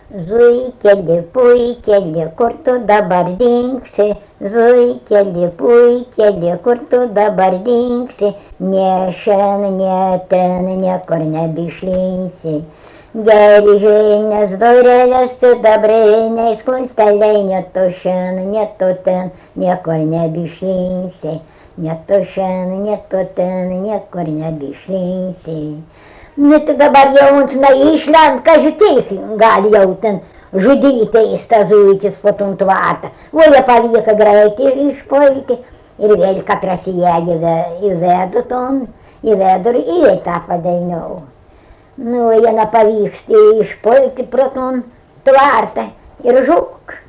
Zuikeli, puikeli, kur tu dabar dingsi, zuikeli, puikeli, kur tu dabar dingsi, nie šen, nie ten, niekur nebeišlynsi. Geležinės durelės sidabriniais kunsteliai, net tu šen, net tu ten, niekur nebeišlynsi. Net tu šen, net tu ten, niekur nebeišlynsi. Nu tai dabar jau uns neišlent, kaži kiek gali jau ten žudytis tas zuikis po tom tvartą. O jie palieka greitai išpulti ir vėl katras ją įvedu ton, įvedu ir tą padainiau. Nu, jie nepavyksta išpulti pro ton tvartą ir žūk.